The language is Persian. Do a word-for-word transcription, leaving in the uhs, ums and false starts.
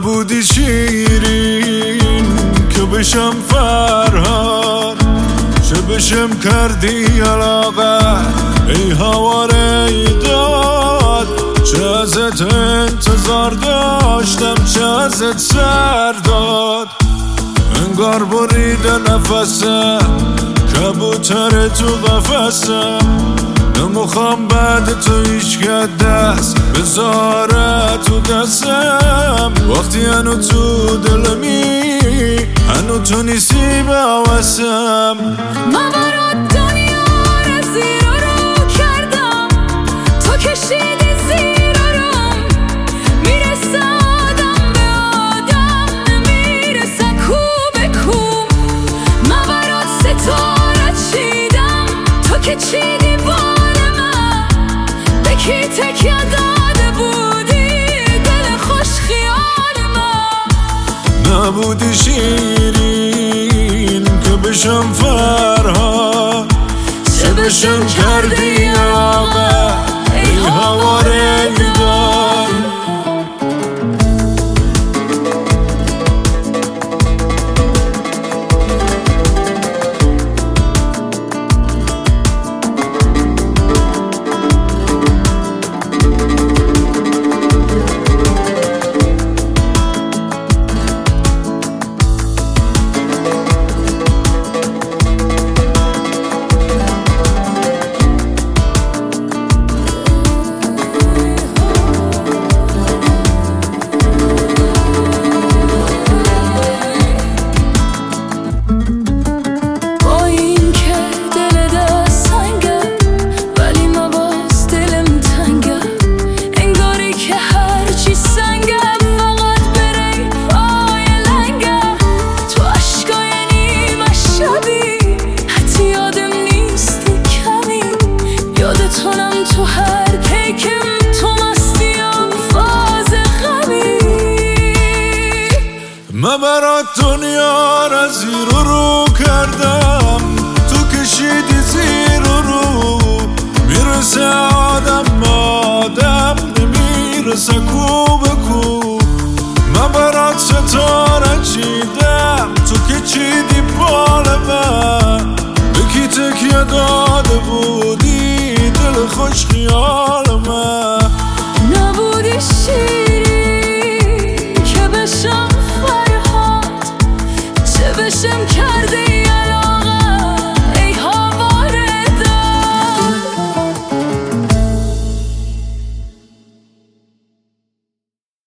نبودی شیرین که بشم فرهاد، چه بشم کردی علاقه ای هواره داد. چه ازت انتظار داشتم، چه ازت سر داد. انگار بریده نفسم، کبوتر تو قفسم. نمیخوام بعد تو هیچ که دست بذاره تو دستم. وقتی هنو تو دلمی، هنو تو نیستی به حواسم. من برات دنیا رو زیر و رو کردم، تو کشیدی زیر و روم. میرسه آدم به آدم، نمیرسه کو به کو. من برات ستاره چیدم، تو که چیدی بال من. به کی تکیه داده بودی دل خوش خیال من. نبودی شیرین که بشم فرهاد، چه بشم کردی آقا ای هواره دار. تو هر پیکم تو مستی و فاز غمی. من برات دنیا را زیر و رو کردم، تو کشیدی زیر و رو. میرسه آدم آدم، نمیرسه کو به کو. من برات ستاره چیدم، تو که چیدی بال من. به کی تکیه داده بودی دل خوش خیال من. نبودی شیرین که بشم فرهاد، چه بشم